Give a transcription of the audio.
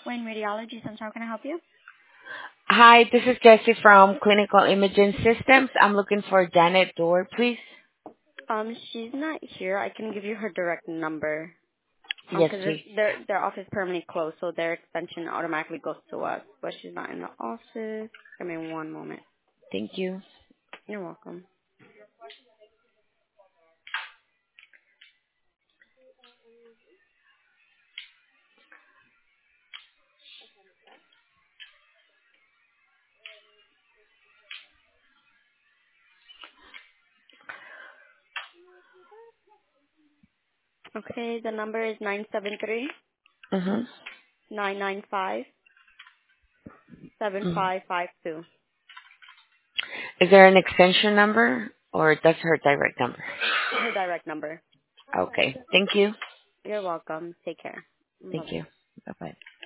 Wayne Radiology Center. How can I help you? Hi, this is Jessie from Clinical Imaging Systems. I'm looking for Janet Dorr, please. She's not here. I can give you her direct number. Yes, Because please. their office permanently closed, so their extension automatically goes to us. But she's not in the office. Give me one moment. Thank you. You're welcome. Okay, the number is 973 Mm-hmm. 995 seven hmm five five two. Is there an extension number or that's her direct number? Her direct number. Okay. Thank you. You're welcome. Take care. Thank Bye-bye. you. Bye-bye.